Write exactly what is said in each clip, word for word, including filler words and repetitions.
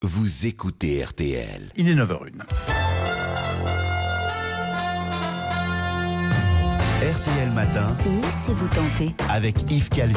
Vous écoutez R T L. Il est neuf heures zéro un. R T L Matin. Laissez-vous tenter. Avec Yves Calvi.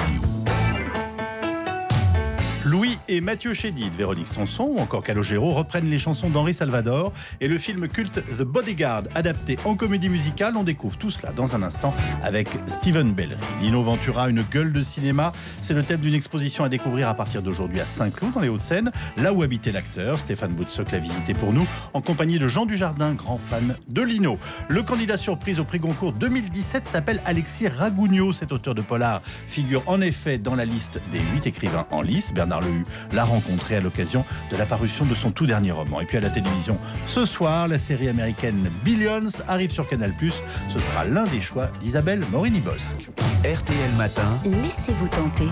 Louis et Mathieu Chédid, Véronique Sanson ou encore Calogero reprennent les chansons d'Henri Salvador et le film culte The Bodyguard, adapté en comédie musicale. On découvre tout cela dans un instant avec Steven Bellery. Lino Ventura, une gueule de cinéma, c'est le thème d'une exposition à découvrir à partir d'aujourd'hui à Saint-Cloud, dans les Hauts-de-Seine, là où habitait l'acteur. Stéphane Boutsock l'a visité pour nous, en compagnie de Jean Dujardin, grand fan de Lino. Le candidat surprise au prix Goncourt deux mille dix-sept s'appelle Alexis Ragougno. Cet auteur de polar figure en effet dans la liste des huit écrivains en lice. Bernard Lehu l'a rencontré à l'occasion de la parution de son tout dernier roman. Et puis à la télévision, ce soir, la série américaine Billions arrive sur Canal plus. Ce sera l'un des choix d'Isabelle Morini-Bosque. R T L Matin. Laissez-vous tenter.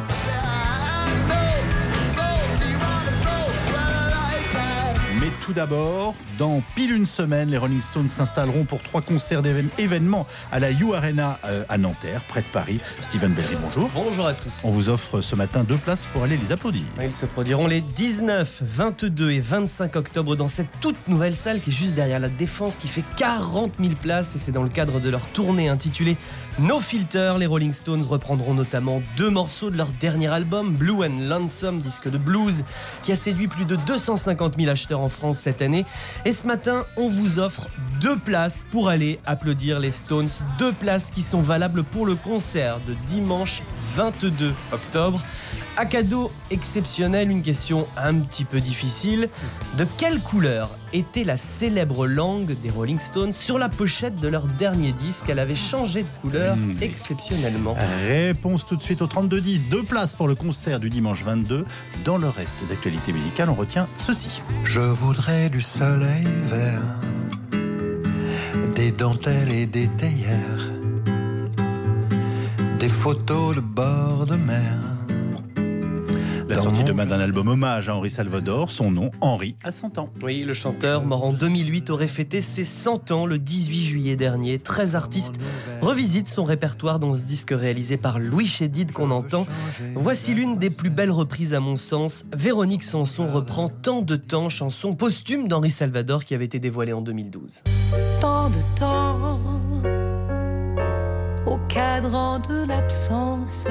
Mais tout d'abord, dans pile une semaine, les Rolling Stones s'installeront pour trois concerts d'événements à la U Arena euh, à Nanterre, près de Paris. Steven Bellery, bonjour. Bonjour à tous. On vous offre ce matin deux places pour aller les applaudir. Ils se produiront les dix-neuf, vingt-deux et vingt-cinq octobre dans cette toute nouvelle salle qui est juste derrière la Défense, qui fait quarante mille places, et c'est dans le cadre de leur tournée intitulée No Filter. Les Rolling Stones reprendront notamment deux morceaux de leur dernier album, Blue and Lonesome, disque de blues qui a séduit plus de deux cent cinquante mille acheteurs en France cette année. Et ce matin, on vous offre deux places pour aller applaudir les Stones. Deux places qui sont valables pour le concert de dimanche vingt-deux octobre. À cadeau exceptionnel, une question un petit peu difficile. De quelle couleur était la célèbre langue des Rolling Stones sur la pochette de leur dernier disque? Elle avait changé de couleur mmh. exceptionnellement. Réponse tout de suite au trente-deux dix. Deux places pour le concert du dimanche vingt-deux. Dans le reste d'actualité musicale, on retient ceci. Je voudrais du soleil vert, des dentelles et des théières, des photos de bord de mer. La sortie demain d'un album hommage à Henri Salvador, son nom, Henri, a cent ans. Oui, le chanteur, mort en deux mille huit, aurait fêté ses cent ans le dix-huit juillet dernier. treize artistes revisitent son répertoire dans ce disque réalisé par Louis Chédid qu'on entend. Voici l'une des plus belles reprises à mon sens. Véronique Sanson reprend Tant de temps, chanson posthume d'Henri Salvador qui avait été dévoilée en deux mille douze. Tant de temps au cadran de l'absence,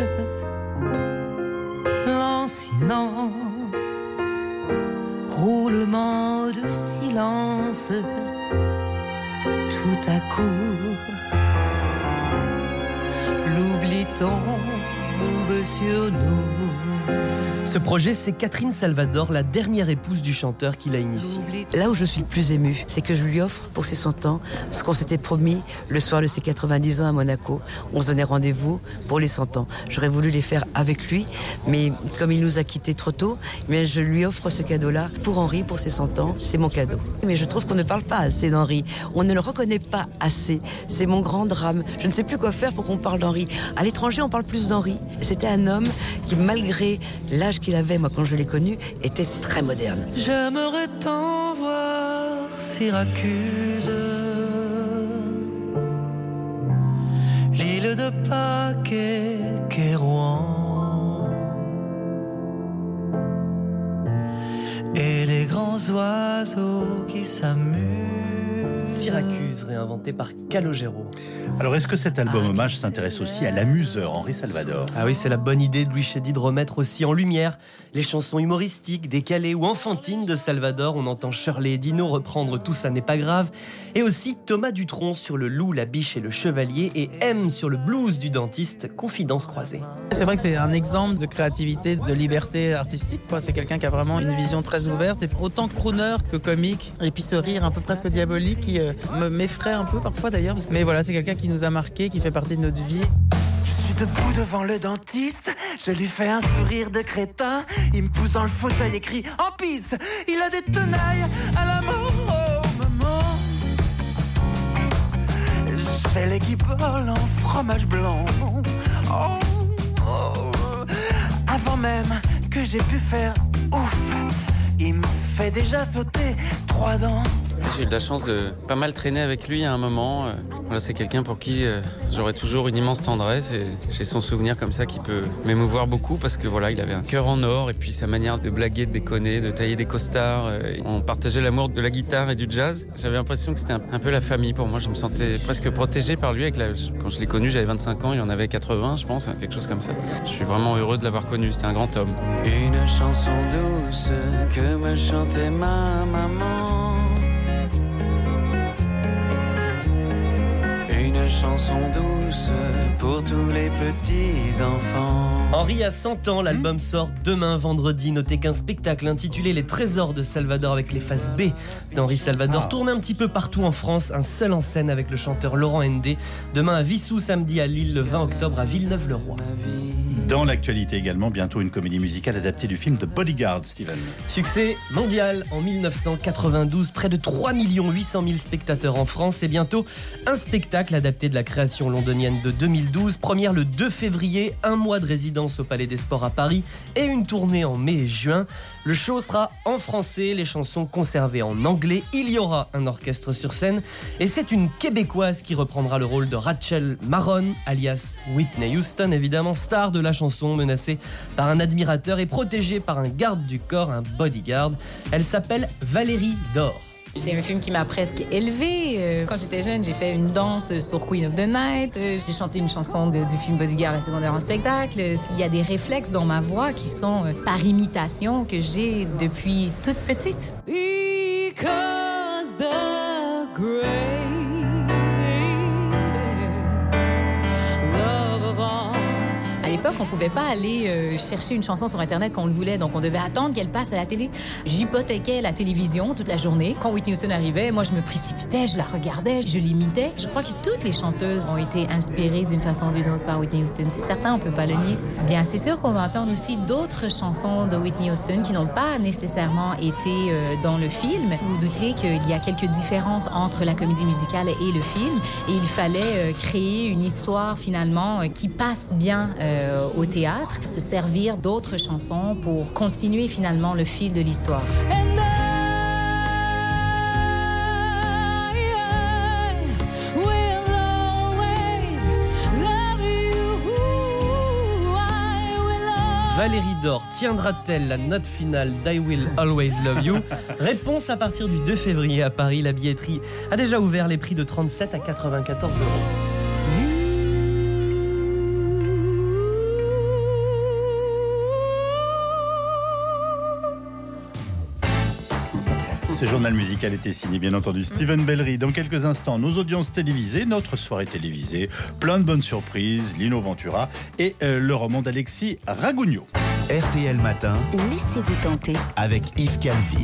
lancinant, roulement de silence, tout à coup, l'oubli tombe sur nous. Ce projet, c'est Catherine Salvador, la dernière épouse du chanteur qui l'a initié. Là où je suis le plus émue, c'est que je lui offre pour ses cent ans ce qu'on s'était promis le soir de ses quatre-vingt-dix ans à Monaco. On se donnait rendez-vous pour les cent ans. J'aurais voulu les faire avec lui, mais comme il nous a quittés trop tôt, mais je lui offre ce cadeau-là pour Henri, pour ses cent ans. C'est mon cadeau. Mais je trouve qu'on ne parle pas assez d'Henri. On ne le reconnaît pas assez. C'est mon grand drame. Je ne sais plus quoi faire pour qu'on parle d'Henri. À l'étranger, on parle plus d'Henri. C'était un homme qui, malgré l'âge qu'il avait, moi, quand je l'ai connu, était très moderne. J'aimerais tant voir Syracuse, l'île de Pâques et Kérouan, et les grands oiseaux qui s'amusent. Syracuse, réinventé par Calogero. Alors, est-ce que cet album hommage s'intéresse aussi à l'amuseur Henri Salvador? Ah oui, c'est la bonne idée de Louis Chédid de remettre aussi en lumière les chansons humoristiques, décalées ou enfantines de Salvador. On entend Shirley et Dino reprendre Tout ça n'est pas grave. Et aussi Thomas Dutronc sur Le loup, la biche et le chevalier. Et M sur le blues du dentiste, Confidence croisée. C'est vrai que c'est un exemple de créativité, de liberté artistique, quoi. C'est quelqu'un qui a vraiment une vision très ouverte, et autant crooner que comique. Et puis ce rire un peu presque diabolique qui euh, me m'effraie un peu parfois d'ailleurs. Mais voilà, c'est quelqu'un qui nous a marqué, qui fait partie de notre vie. Je suis debout devant le dentiste, je lui fais un sourire de crétin, il me pousse dans le fauteuil et crie en piste, il a des tenailles à la mort, oh maman. Je fais les guiboles en fromage blanc, oh, oh. Avant même que j'ai pu faire ouf, il me fait déjà sauter trois dents. J'ai eu de la chance de pas mal traîner avec lui à un moment. Voilà, c'est quelqu'un pour qui j'aurai toujours une immense tendresse et j'ai son souvenir comme ça qui peut m'émouvoir beaucoup parce que voilà, il avait un cœur en or et puis sa manière de blaguer, de déconner, de tailler des costards. On partageait l'amour de la guitare et du jazz. J'avais l'impression que c'était un, un peu la famille pour moi. Je me sentais presque protégé par lui. Avec la... Quand je l'ai connu, j'avais vingt-cinq ans, il en avait quatre-vingts, je pense, quelque chose comme ça. Je suis vraiment heureux de l'avoir connu. C'était un grand homme. Une chanson douce que me chantait ma maman. Une chanson douce pour tous les petits enfants. Henri a cent ans, l'album sort demain vendredi. Notez qu'un spectacle intitulé Les Trésors de Salvador avec les faces B d'Henri Salvador ah. tourne un petit peu partout en France, un seul en scène avec le chanteur Laurent Ndé. Demain à Vissou, samedi à Lille, le vingt octobre à Villeneuve-le-Roi. Dans l'actualité également, bientôt une comédie musicale adaptée du film The Bodyguard, Steven. Succès mondial en dix-neuf cent quatre-vingt-douze, près de trois millions huit cent mille spectateurs en France et bientôt un spectacle adapté de la création londonienne de deux mille douze. Première le deux février, un mois de résidence au Palais des Sports à Paris et une tournée en mai et juin. Le show sera en français, les chansons conservées en anglais. Il y aura un orchestre sur scène et c'est une Québécoise qui reprendra le rôle de Rachel Marron, alias Whitney Houston, évidemment star de la chanson, menacée par un admirateur et protégée par un garde du corps, un bodyguard. Elle s'appelle Valérie Dore. C'est un film qui m'a presque élevée. Quand j'étais jeune, j'ai fait une danse sur Queen of the Night. J'ai chanté une chanson de, du film Bodyguard à secondaire en spectacle. Il y a des réflexes dans ma voix qui sont par imitation que j'ai depuis toute petite. Because the great love of all. À l'époque, on pouvait pas aller euh, chercher une chanson sur Internet quand on le voulait, donc on devait attendre qu'elle passe à la télé. J'hypothéquais la télévision toute la journée. Quand Whitney Houston arrivait, moi je me précipitais, je la regardais, je l'imitais. Je crois que toutes les chanteuses ont été inspirées d'une façon ou d'une autre par Whitney Houston. C'est certain, on peut pas le nier. Bien, c'est sûr qu'on va entendre aussi d'autres chansons de Whitney Houston qui n'ont pas nécessairement été euh, dans le film. Vous doutez qu'il y a quelques différences entre la comédie musicale et le film, et il fallait euh, créer une histoire finalement euh, qui passe bien euh, au théâtre, se servir d'autres chansons pour continuer finalement le fil de l'histoire. Valérie Dore tiendra-t-elle la note finale d'I Will Always Love You? Réponse à partir du deux février à Paris. La billetterie a déjà ouvert, les prix de trente-sept à quatre-vingt-quatorze euros. Ce journal musical était signé, bien entendu, Steven Bellery. Dans quelques instants, nos audiences télévisées, notre soirée télévisée, plein de bonnes surprises, Lino Ventura et euh, le roman d'Alexis Ragougno. R T L Matin. Laissez-vous tenter. Avec Yves Calvi.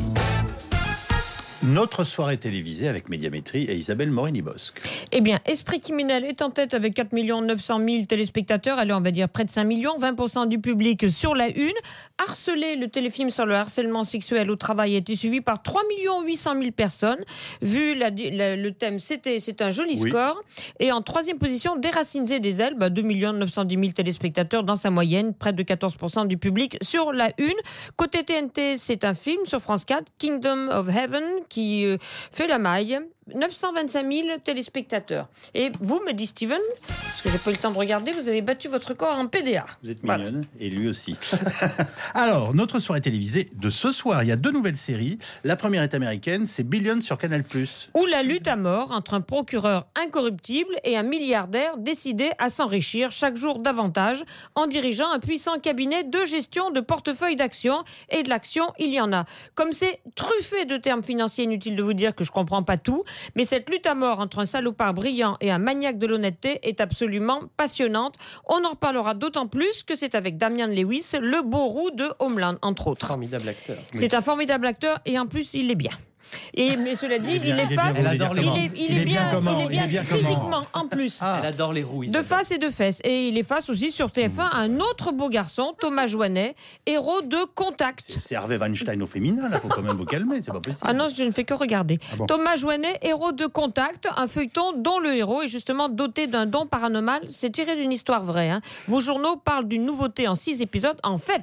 Notre soirée télévisée avec Médiamétrie et Isabelle Morini-Bosque. Eh bien, Esprit criminel est en tête avec quatre millions neuf cent mille téléspectateurs. Alors, on va dire près de cinq millions, vingt pour cent du public sur la une. Harcelé, le téléfilm sur le harcèlement sexuel au travail a été suivi par trois millions huit cent mille personnes. Vu la, la, le thème, c'était, c'est un joli oui. score. Et en troisième position, Des racines et des ailes, bah, deux millions neuf cent dix mille téléspectateurs dans sa moyenne, près de quatorze pour cent du public sur la une. Côté T N T, c'est un film sur France quatre, Kingdom of Heaven, qui euh, fait la maille. neuf cent vingt-cinq mille téléspectateurs. Et vous, me dit Steven, parce que j'ai pas eu le temps de regarder, vous avez battu votre record en P D A. Vous êtes mignonne, voilà. Et lui aussi. Alors, notre soirée télévisée de ce soir, il y a deux nouvelles séries. La première est américaine, c'est Billions sur Canal plus. Où la lutte à mort entre un procureur incorruptible et un milliardaire décidé à s'enrichir chaque jour davantage en dirigeant un puissant cabinet de gestion de portefeuille d'actions. Et de l'action, il y en a. Comme c'est truffé de termes financiers, inutile de vous dire que je comprends pas tout, mais cette lutte à mort entre un salopard brillant et un maniaque de l'honnêteté est absolument passionnante. On en reparlera d'autant plus que c'est avec Damian Lewis, le beau roux de Homeland, entre autres. Formidable acteur. C'est oui. un formidable acteur et en plus, il est bien. Et, mais cela dit, il, bien, est face. Elle adore les il, est, il, il est bien, comment il est bien, il est bien physiquement en plus. Ah. Elle adore les roues. De face et de fesses. Et il est face aussi sur T F un à un autre beau garçon, Thomas Joannet, héros de Contact. C'est, c'est Harvey Weinstein au féminin, là, faut quand même vous calmer, c'est pas possible. Ah non, je ne fais que regarder. Ah bon. Thomas Joannet, héros de Contact, un feuilleton dont le héros est justement doté d'un don paranormal. C'est tiré d'une histoire vraie. Hein. Vos journaux parlent d'une nouveauté en six épisodes. En fait,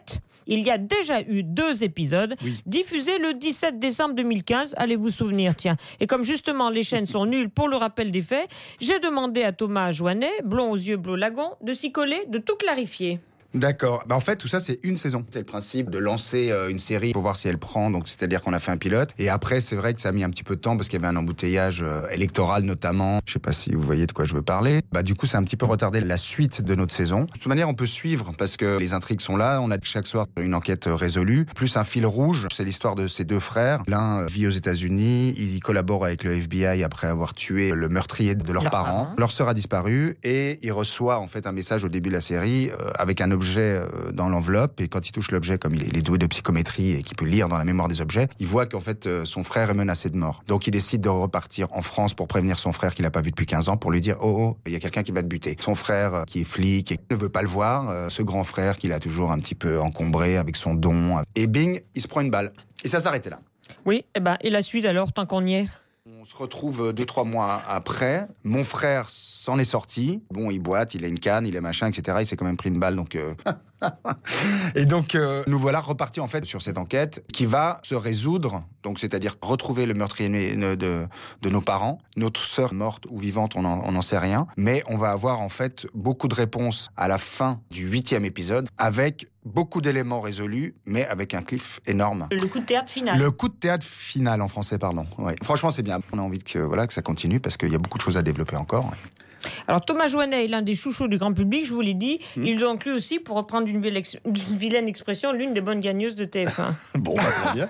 Il y a déjà eu deux épisodes Oui. diffusés le dix-sept décembre deux mille quinze. Allez vous souvenir, tiens. Et comme justement les chaînes sont nulles pour le rappel des faits, j'ai demandé à Thomas Joannet, blond aux yeux bleu lagon, de s'y coller, de tout clarifier. D'accord. Bah en fait, tout ça, c'est une saison. C'est le principe de lancer euh, une série pour voir si elle prend. Donc, c'est-à-dire qu'on a fait un pilote. Et après, c'est vrai que ça a mis un petit peu de temps parce qu'il y avait un embouteillage euh, électoral notamment. Je sais pas si vous voyez de quoi je veux parler. Bah, du coup, ça a un petit peu retardé la suite de notre saison. De toute manière, on peut suivre parce que les intrigues sont là. On a chaque soir une enquête résolue. Plus un fil rouge. C'est l'histoire de ces deux frères. L'un vit aux États-Unis. Il collabore avec le F B I après avoir tué le meurtrier de leurs Leur parents. parent. Leur sœur a disparu et il reçoit en fait un message au début de la série euh, avec un objet dans l'enveloppe, et quand il touche l'objet, comme il est, il est doué de psychométrie et qu'il peut lire dans la mémoire des objets, il voit qu'en fait euh, son frère est menacé de mort. Donc il décide de repartir en France pour prévenir son frère qu'il n'a pas vu depuis quinze ans, pour lui dire oh oh, il y a quelqu'un qui va te buter. Son frère euh, qui est flic et ne veut pas le voir, euh, ce grand frère qu'il a toujours un petit peu encombré avec son don, et bing, il se prend une balle. Et ça s'arrêtait là. Oui, et, ben, et la suite alors, tant qu'on y est? On se retrouve deux, trois mois après. Mon frère s'en est sorti. Bon, il boite, il a une canne, il a machin, et cetera. Il s'est quand même pris une balle, donc... Euh... et donc, euh, nous voilà repartis, en fait, sur cette enquête qui va se résoudre. Donc, c'est-à-dire retrouver le meurtrier de, de, de nos parents. Notre sœur morte ou vivante, on n'en sait rien. Mais on va avoir, en fait, beaucoup de réponses à la fin du huitième épisode, avec beaucoup d'éléments résolus, mais avec un cliff énorme. Le coup de théâtre final. Le coup de théâtre final, en français, pardon. Ouais. Franchement, c'est bien. On a envie que, voilà, que ça continue, parce qu'il y a beaucoup de choses à développer encore. Alors Thomas Joannet est l'un des chouchous du grand public, je vous l'ai dit. Mmh. Il donc lui aussi, pour reprendre une vilaine, ex- une vilaine expression, l'une des bonnes gagneuses de T F un. Bon, bah, très bien.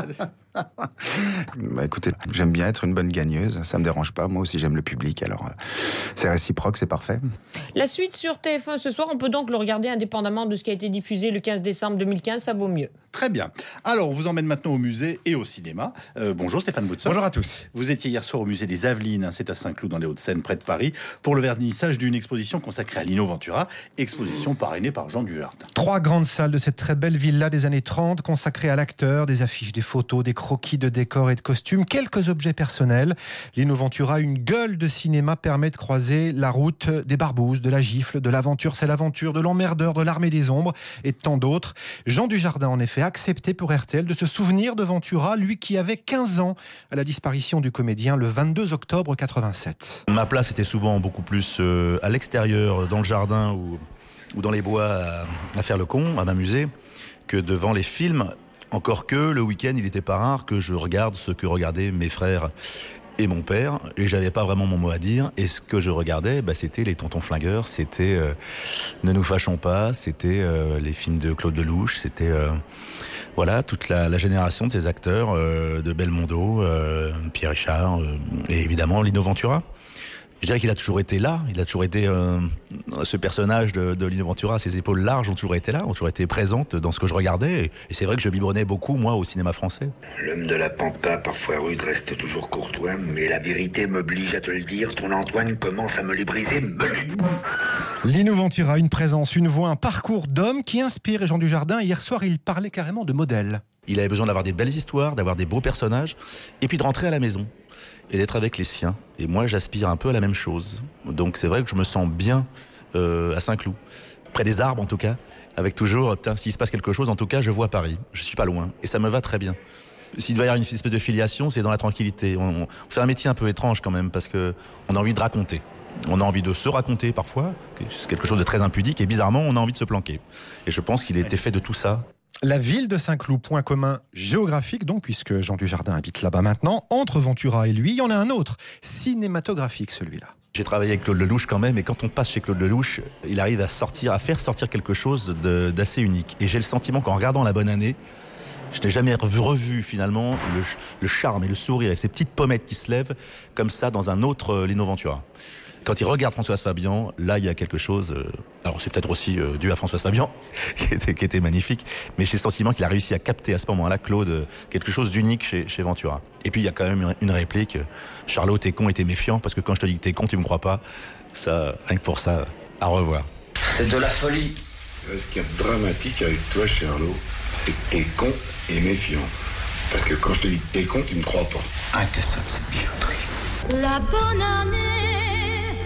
Bah, écoutez, j'aime bien être une bonne gagneuse, ça me dérange pas. Moi aussi, j'aime le public, alors euh, c'est réciproque, c'est parfait. La suite sur T F un ce soir, on peut donc le regarder indépendamment de ce qui a été diffusé le quinze décembre deux mille quinze, ça vaut mieux. Très bien. Alors, on vous emmène maintenant au musée et au cinéma. Euh, bonjour Stéphane Boutson. Bonjour à tous. Vous étiez hier soir au musée des Avelines, hein, c'est à Saint-Cloud dans les Hauts-de-Seine, près de Paris, pour le vernissage d'une exposition consacrée à Lino Ventura, exposition parrainée par Jean Dujardin. Trois grandes salles de cette très belle villa des années trente consacrées à l'acteur, des affiches, des photos, des croquis de décors et de costumes, quelques objets personnels. Lino Ventura, une gueule de cinéma, permet de croiser la route des barbouzes, de la gifle, de l'aventure, c'est l'aventure, de l'emmerdeur, de l'armée des ombres et de tant d'autres. Jean Dujardin, en effet, a accepté pour R T L de se souvenir de Ventura, lui qui avait quinze ans à la disparition du comédien le vingt-deux octobre quatre-vingt-sept. Ma place était souvent beaucoup plus euh, à l'extérieur, dans le jardin ou, ou dans les bois à, à faire le con, à m'amuser, que devant les films. Encore que le week-end, il n'était pas rare que je regarde ce que regardaient mes frères et mon père, et j'avais pas vraiment mon mot à dire. Et ce que je regardais, bah, c'était les Tontons Flingueurs, c'était euh, Ne nous fâchons pas, c'était euh, les films de Claude Lelouch, c'était euh, voilà toute la, la génération de ces acteurs, euh, de Belmondo, euh, Pierre Richard, euh, et évidemment Lino Ventura. Je dirais qu'il a toujours été là, il a toujours été euh, ce personnage de, de Lino Ventura, ses épaules larges ont toujours été là, ont toujours été présentes dans ce que je regardais, et, et c'est vrai que je biberonnais beaucoup moi au cinéma français. L'homme de la pampa, parfois rude, reste toujours courtois, mais la vérité m'oblige à te le dire, ton Antoine commence à me les briser, melu. Lino Ventura, une présence, une voix, un parcours d'homme qui inspire Jean Dujardin. Hier soir, il parlait carrément de modèle. Il avait besoin d'avoir des belles histoires, d'avoir des beaux personnages, et puis de rentrer à la maison et d'être avec les siens. Et moi, j'aspire un peu à la même chose. Donc c'est vrai que je me sens bien euh, à Saint-Cloud, près des arbres en tout cas, avec toujours, s'il se passe quelque chose, en tout cas, je vois Paris. Je suis pas loin, et ça me va très bien. S'il doit y avoir une espèce de filiation, c'est dans la tranquillité. On, on fait un métier un peu étrange quand même, parce que on a envie de raconter. On a envie de se raconter parfois, c'est quelque chose de très impudique, et bizarrement, on a envie de se planquer. Et je pense qu'il était fait de tout ça. La ville de Saint-Cloud, point commun géographique donc, puisque Jean Dujardin habite là-bas maintenant. Entre Ventura et lui, il y en a un autre, cinématographique celui-là. J'ai travaillé avec Claude Lelouch quand même, et quand on passe chez Claude Lelouch, il arrive à sortir, à faire sortir quelque chose de, d'assez unique. Et j'ai le sentiment qu'en regardant La Bonne Année, je n'ai jamais revu, revu finalement le, le charme et le sourire et ces petites pommettes qui se lèvent comme ça dans un autre euh, Lino Ventura. Quand il regarde Françoise Fabian, là, il y a quelque chose... Euh, alors, c'est peut-être aussi euh, dû à Françoise Fabian, qui était, qui était magnifique, mais j'ai le sentiment qu'il a réussi à capter à ce moment-là, Claude, euh, quelque chose d'unique chez, chez Ventura. Et puis, il y a quand même une, une réplique. Charlot, t'es con et t'es méfiant, parce que quand je te dis que t'es con, tu me crois pas. Ça, rien que pour ça, à revoir. C'est de la folie. Ce qu'il y a de dramatique avec toi, Charlot, c'est que t'es con et méfiant. Parce que quand je te dis que t'es con, tu me crois pas. Incassable, cette bijouterie. La bonne année,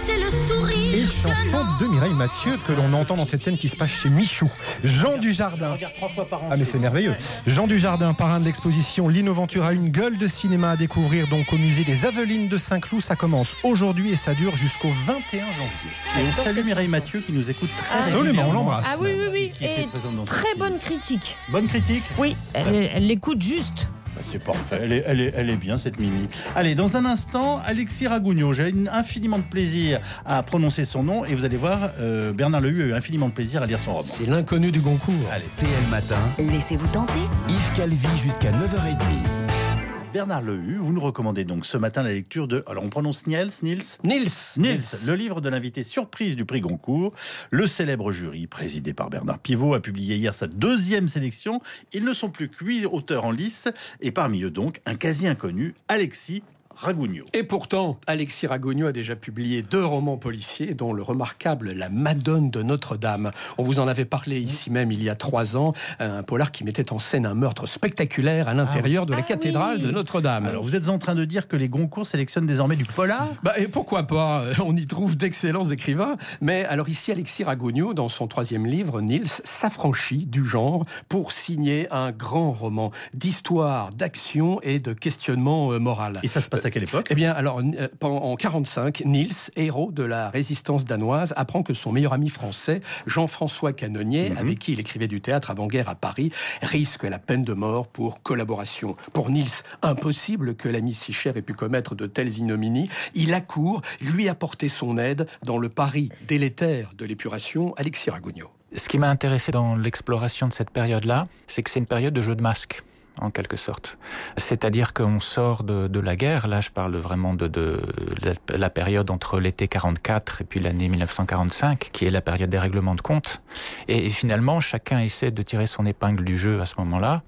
c'est le sourire. Et chanson de Mireille Mathieu que l'on entend dans cette scène qui se passe chez Michou. Jean Dujardin. Regarde trois fois par an. Ah mais c'est merveilleux. Jean Dujardin, parrain de l'exposition Lino Ventura, une gueule de cinéma à découvrir donc au musée des Avelines de Saint-Cloud. Ça commence aujourd'hui et ça dure jusqu'au vingt et un janvier. Et on salue Mireille Mathieu qui nous écoute très Absolument, régulièrement. on l'embrasse. Ah oui, oui, oui. Qui était Et présente dans ce très film. bonne critique. Bonne critique. Oui, elle, elle l'écoute juste. Bah, c'est parfait, elle est, elle, est, elle est bien cette Mimi. Allez, dans un instant, Alexis Ragougno. J'ai une- infiniment de plaisir à prononcer son nom et vous allez voir, euh, Bernard Lehue a eu infiniment de plaisir à lire son roman. C'est l'inconnu du Goncourt. Allez, T L Matin, Laissez-vous tenter. Yves Calvi jusqu'à neuf heures trente. Bernard Lehue, vous nous recommandez donc ce matin la lecture de, alors on prononce Niels, Nils Nils. Nils, le livre de l'invité surprise du prix Goncourt. Le célèbre jury, présidé par Bernard Pivot, a publié hier sa deuxième sélection. Ils ne sont plus que huit auteurs en lice, et parmi eux donc un quasi-inconnu, Alexis Ragougno. Et pourtant, Alexis Ragougno a déjà publié deux romans policiers, dont le remarquable La Madone de Notre-Dame. On vous en avait parlé ici même il y a trois ans, un polar qui mettait en scène un meurtre spectaculaire à l'intérieur de la cathédrale de Notre-Dame. Alors vous êtes en train de dire que les Goncourt sélectionnent désormais du polar ? Bah, et pourquoi pas ? On y trouve d'excellents écrivains. Mais alors ici, Alexis Ragougno, dans son troisième livre, Nils, s'affranchit du genre pour signer un grand roman d'histoire, d'action et de questionnement euh, moral. Et ça se passe à quelle époque ? Eh bien, alors, euh, en quarante-cinq, Nils, héros de la résistance danoise, apprend que son meilleur ami français, Jean-François Canonnier, Mhm. avec qui il écrivait du théâtre avant-guerre à Paris, risque la peine de mort pour collaboration. Pour Nils, impossible que l'ami si cher ait pu commettre de telles ignominies. Il accourt, lui apporter son aide dans le pari délétère de l'épuration. Alexis Ragougno. Ce qui m'a intéressé dans l'exploration de cette période-là, c'est que c'est une période de jeu de masques, en quelque sorte. C'est-à-dire qu'on sort de, de la guerre, là je parle vraiment de, de la, la période entre l'été quarante-quatre et puis l'année mille neuf cent quarante-cinq, qui est la période des règlements de compte. Et, et finalement, chacun essaie de tirer son épingle du jeu à ce moment-là.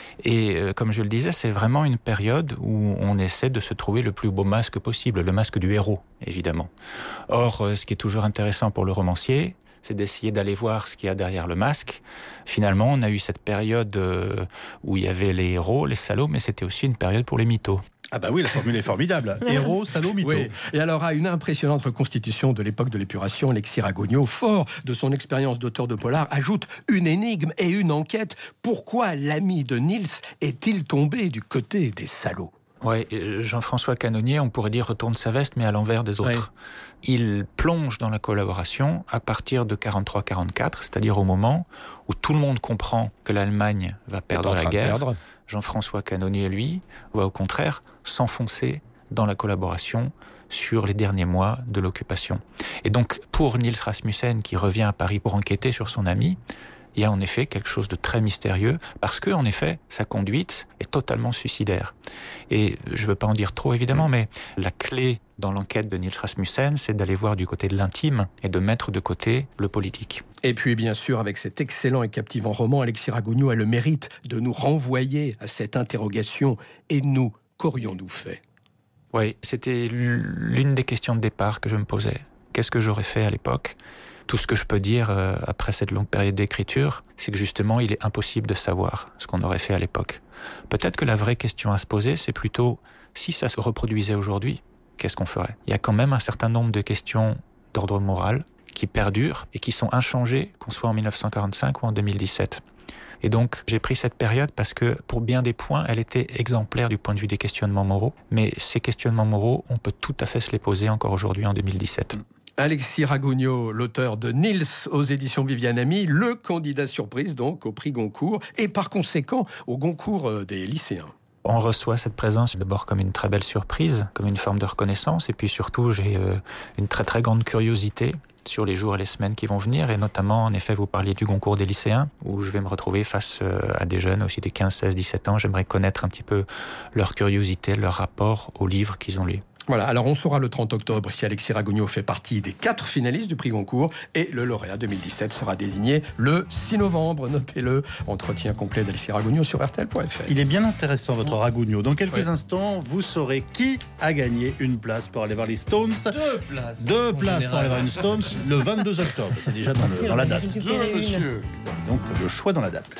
Et euh, comme je le disais, c'est vraiment une période où on essaie de se trouver le plus beau masque possible, le masque du héros, évidemment. Or, euh, ce qui est toujours intéressant pour le romancier, c'est d'essayer d'aller voir ce qu'il y a derrière le masque. Finalement, on a eu cette période euh, où il y avait les héros, les salauds, mais c'était aussi une période pour les mythos. Ah bah oui, la formule est formidable. Héros, salaud, mytho. Oui. Et alors, à une impressionnante reconstitution de l'époque de l'épuration, Alexis Ragougno, fort de son expérience d'auteur de polar, ajoute une énigme et une enquête. Pourquoi l'ami de Nils est-il tombé du côté des salauds ? Ouais, Jean-François Canonnier, on pourrait dire retourne sa veste, mais à l'envers des autres. Ouais. Il plonge dans la collaboration à partir de quarante-trois quarante-quatre, c'est-à-dire au moment où tout le monde comprend que l'Allemagne va perdre la guerre. Jean-François Canonnier, lui, va au contraire s'enfoncer dans la collaboration sur les derniers mois de l'occupation. Et donc, pour Niels Rasmussen, qui revient à Paris pour enquêter sur son ami, il y a en effet quelque chose de très mystérieux, parce que, en effet, sa conduite est totalement suicidaire. Et je ne veux pas en dire trop, évidemment, mais la clé dans l'enquête de Niels Rasmussen, c'est d'aller voir du côté de l'intime et de mettre de côté le politique. Et puis, bien sûr, avec cet excellent et captivant roman, Alexis Ragougno a le mérite de nous renvoyer à cette interrogation. Et nous, qu'aurions-nous fait ? Oui, c'était l'une des questions de départ que je me posais. Qu'est-ce que j'aurais fait à l'époque ? Tout ce que je peux dire euh, après cette longue période d'écriture, c'est que justement, il est impossible de savoir ce qu'on aurait fait à l'époque. Peut-être que la vraie question à se poser, c'est plutôt, si ça se reproduisait aujourd'hui, qu'est-ce qu'on ferait ? Il y a quand même un certain nombre de questions d'ordre moral qui perdurent et qui sont inchangées, qu'on soit en mille neuf cent quarante-cinq ou en deux mille dix-sept. Et donc, j'ai pris cette période parce que, pour bien des points, elle était exemplaire du point de vue des questionnements moraux. Mais ces questionnements moraux, on peut tout à fait se les poser encore aujourd'hui en deux mille dix-sept. Alexis Ragougno, l'auteur de Nils aux éditions Viviane Ami, le candidat surprise donc au prix Goncourt et par conséquent au Goncourt des lycéens. On reçoit cette présence d'abord comme une très belle surprise, comme une forme de reconnaissance, et puis surtout j'ai euh, une très très grande curiosité sur les jours et les semaines qui vont venir, et notamment, en effet, vous parliez du Goncourt des lycéens, où je vais me retrouver face à des jeunes, aussi des quinze, seize, dix-sept ans. J'aimerais connaître un petit peu leur curiosité, leur rapport aux livres qu'ils ont lus. Voilà, alors on saura le trente octobre si Alexis Ragougno fait partie des quatre finalistes du prix Goncourt, et le lauréat deux mille dix-sept sera désigné le six novembre. Notez-le, entretien complet d'Alexis Ragougno sur R T L point F R. Il est bien intéressant, votre Ragougno. Dans quelques oui. instants, vous saurez qui a gagné une place pour aller voir les Stones. Deux places. Deux places pour aller voir les Stones le vingt-deux octobre. C'est déjà dans, le, dans la date. Deux, monsieur. Donc le choix dans la date.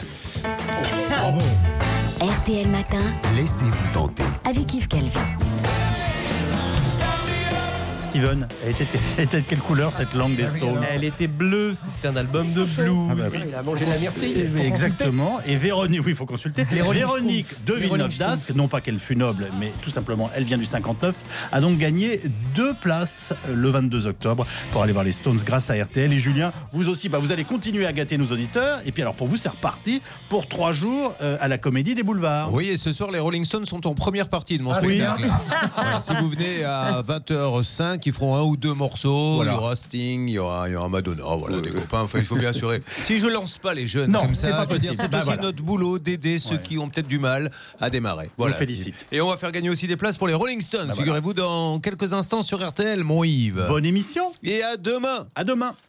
Bravo. R T L Matin. Laissez-vous tenter. Avec Yves Calvi. Steven, elle était, elle était de quelle couleur cette langue des Stones? Elle était bleue parce que c'était un album de blues. Ah bah oui. Il a mangé la myrtille. Eh, Exactement. Et Véronique, oui, il faut consulter. Véronique de Villeneuve-d'Ascq, non pas qu'elle fut noble, mais tout simplement, elle vient du cinquante-neuf, a donc gagné deux places le vingt-deux octobre pour aller voir les Stones grâce à R T L. Et Julien, vous aussi, bah, vous allez continuer à gâter nos auditeurs. Et puis alors pour vous, c'est reparti pour trois jours euh, à la Comédie des Boulevards. Oui, et ce soir, les Rolling Stones sont en première partie de mon Ah, spectacle. Voilà, si vous venez à vingt heures cinq, ils feront un ou deux morceaux. Voilà. Il y aura Sting, il y aura, il y aura Madonna, voilà, des copains. Enfin, il faut bien assurer. Si je lance pas les jeunes Non, comme c'est ça, pas je veux dire, possible. c'est Bah, aussi voilà. notre boulot d'aider ceux Ouais. qui ont peut-être du mal à démarrer. Je vous félicite. Et on va faire gagner aussi des places pour les Rolling Stones. Bah, Figurez-vous dans quelques instants sur R T L, mon Yves. Bonne émission. Et à demain. À demain.